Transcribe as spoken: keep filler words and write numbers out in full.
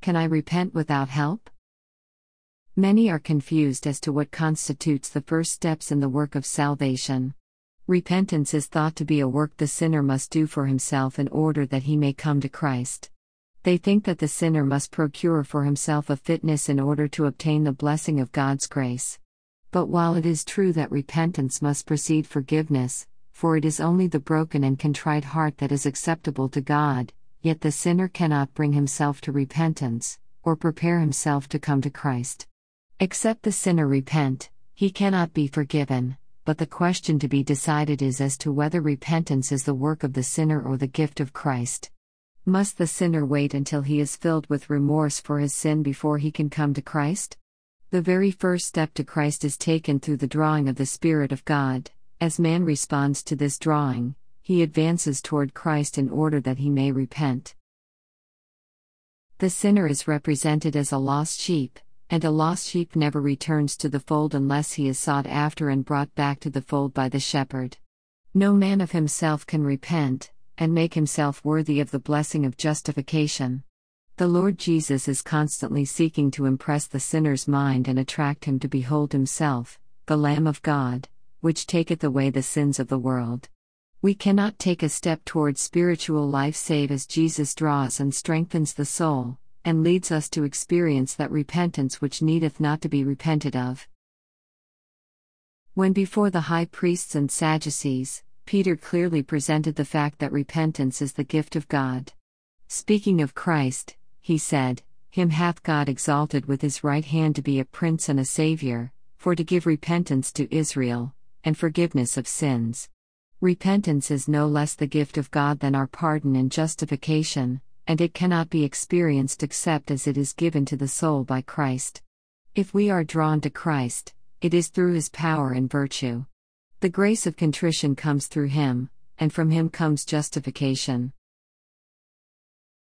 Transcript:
can I repent without help? Many are confused as to what constitutes the first steps in the work of salvation. Repentance is thought to be a work the sinner must do for himself in order that he may come to Christ. They think that the sinner must procure for himself a fitness in order to obtain the blessing of God's grace. But while it is true that repentance must precede forgiveness, for it is only the broken and contrite heart that is acceptable to God, yet the sinner cannot bring himself to repentance, or prepare himself to come to Christ. Except the sinner repent, he cannot be forgiven. But the question to be decided is as to whether repentance is the work of the sinner or the gift of Christ. Must the sinner wait until he is filled with remorse for his sin before he can come to Christ? The very first step to Christ is taken through the drawing of the Spirit of God. As man responds to this drawing, he advances toward Christ in order that he may repent. The sinner is represented as a lost sheep. And a lost sheep never returns to the fold unless he is sought after and brought back to the fold by the shepherd. No man of himself can repent, and make himself worthy of the blessing of justification. The Lord Jesus is constantly seeking to impress the sinner's mind and attract him to behold himself, the Lamb of God, which taketh away the sins of the world. We cannot take a step towards spiritual life save as Jesus draws and strengthens the soul, and leads us to experience that repentance which needeth not to be repented of. When before the high priests and Sadducees, Peter clearly presented the fact that repentance is the gift of God. Speaking of Christ, he said, "Him hath God exalted with his right hand to be a prince and a Saviour, for to give repentance to Israel, and forgiveness of sins." Repentance is no less the gift of God than our pardon and justification, and it cannot be experienced except as it is given to the soul by Christ. If we are drawn to Christ, it is through his power and virtue. The grace of contrition comes through him, and from him comes justification.